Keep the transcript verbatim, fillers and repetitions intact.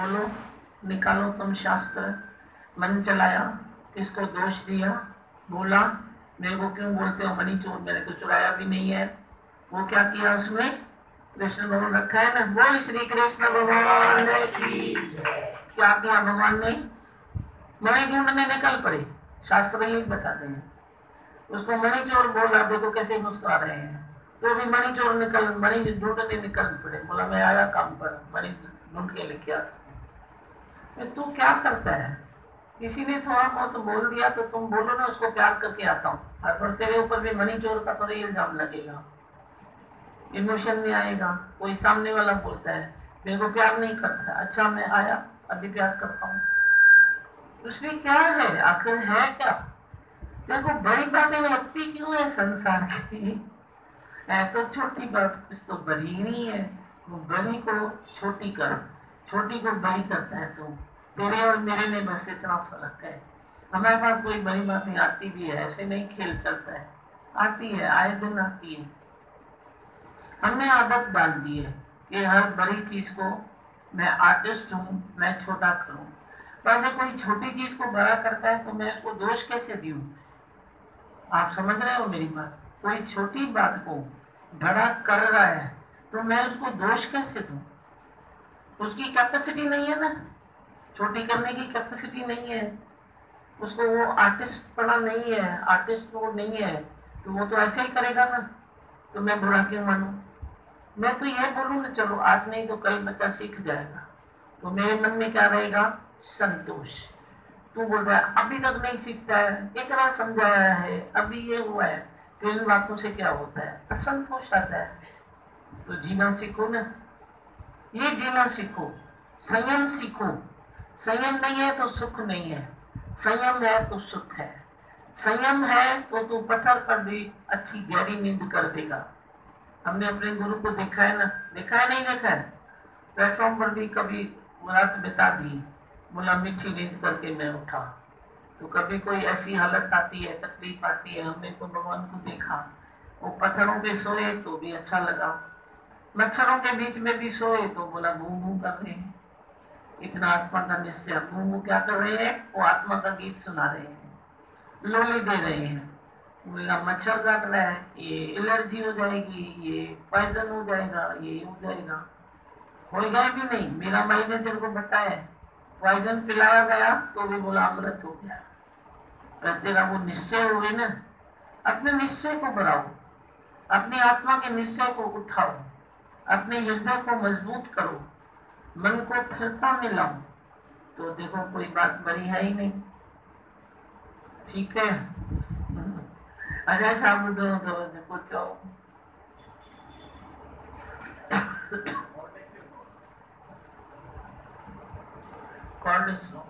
बोलो, निकालो तुम शास्त्र। मन चलाया, किसको दोष दिया, बोला मेरे को क्यों बोलते हो मणि चोर, मैंने तो चुराया भी नहीं है। वो क्या किया उसने, कृष्ण भगवान रखा है ना, बोल श्री कृष्ण भगवान की। क्या किया भगवान ने, मणि ढूंढने निकल पड़े, शास्त्र ही बताते हैं। उसको मणि चोर बोला, देखो कैसे मुस्कुरा रहे हैं, तो भी मणि चोर निकल मणि ढूंढने निकल पड़े। बोला मैं आया काम पर, मणि ढूंढ के लेके आता। तू क्या करता है, किसी ने थोड़ा बहुत बोल दिया तो तुम बोलो ना उसको प्यार करके आता हूँ, और तेरे ऊपर भी मणि चोर का थोड़ा इल्जाम लगेगा, इमोशन में आएगा। कोई सामने वाला बोलता है मेरे को प्यार नहीं करता, अच्छा मैं आया अभी प्यार करता हूँ, उसमें क्या है, आखिर है क्या। देखो बड़ी बातें लगती क्यों है संसार की, है तो छोटी बात, कुछ तो बड़ी नहीं है। वो बड़ी को छोटी कर, छोटी को बड़ी करता है। तो तेरे और मेरे में बस इतना फर्क है। हमारे पास कोई बड़ी बातें आती भी है, ऐसे नहीं खेल चलता है, आती है, आए दिन आती है। हमने आदत डाल दी है कि हर बड़ी चीज को मैं आर्टिस्ट हूँ, मैं छोटा करूँ। पर अगर कोई छोटी चीज को बड़ा करता है तो मैं उसको दोष कैसे दूं। आप समझ रहे हो मेरी बात, कोई छोटी बात को बड़ा कर रहा है तो मैं उसको दोष कैसे दूं, उसकी कैपेसिटी नहीं है ना, छोटी करने की कैपेसिटी नहीं है उसको, वो आर्टिस्ट पड़ा नहीं है, आर्टिस्ट वो नहीं है, तो वो तो ऐसे ही करेगा ना, तो मैं बुरा क्यों मानूं। मैं तो ये बोलूं ना, चलो आज नहीं तो कल बच्चा सीख जाएगा, तो मेरे मन में क्या रहेगा, संतोष। तू बोल रहा है अभी तक नहीं सीखता है, इतना समझाया है अभी ये हुआ है, तो इन बातों से क्या होता है, असंतोष आता है। तो जीना सीखो ना, ये जीना सीखो, संयम सीखो। संयम नहीं है तो सुख नहीं है, संयम है तो सुख है। संयम है तो तू पत्थर पर भी अच्छी गहरी नींद कर देगा। हमने अपने गुरु को देखा है ना, देखा है नहीं देखा है, प्लेटफॉर्म पर भी कभी रात बिता दी, बोला मीठी नींद करके मैं उठा। तो कभी कोई ऐसी हालत आती है, तकलीफ आती है, हमने तो भगवान को देखा, वो पत्थरों पे सोए तो भी अच्छा लगा, मच्छरों के बीच में भी सोए तो बोला भू भू कर रहे हैं, इतना आत्मा का निश्चय। भू भू क्या कर रहे हैं, वो आत्मा का गीत सुना रहे हैं, लोली दे रहे हैं। बोला मच्छर काट रहा है, ये एलर्जी हो जाएगी, ये पॉइजन हो जाएगा, ये हो जाएगा, हो गए भी नहीं। मेरा भाई ने तेरे को बताया, पॉइजन पिलाया गया तो भी बोला अमृत हो गया। तेरा वो निश्चय हुए ना, अपने निश्चय को बढ़ाओ, अपनी आत्मा के निश्चय को उठाओ, अपने हृदय को मजबूत करो, मन को स्थिरता में लाओ, तो देखो कोई बात बड़ी है ही नहीं। ठीक है, अजय साहब दो तो देखो चाहो कॉर्ड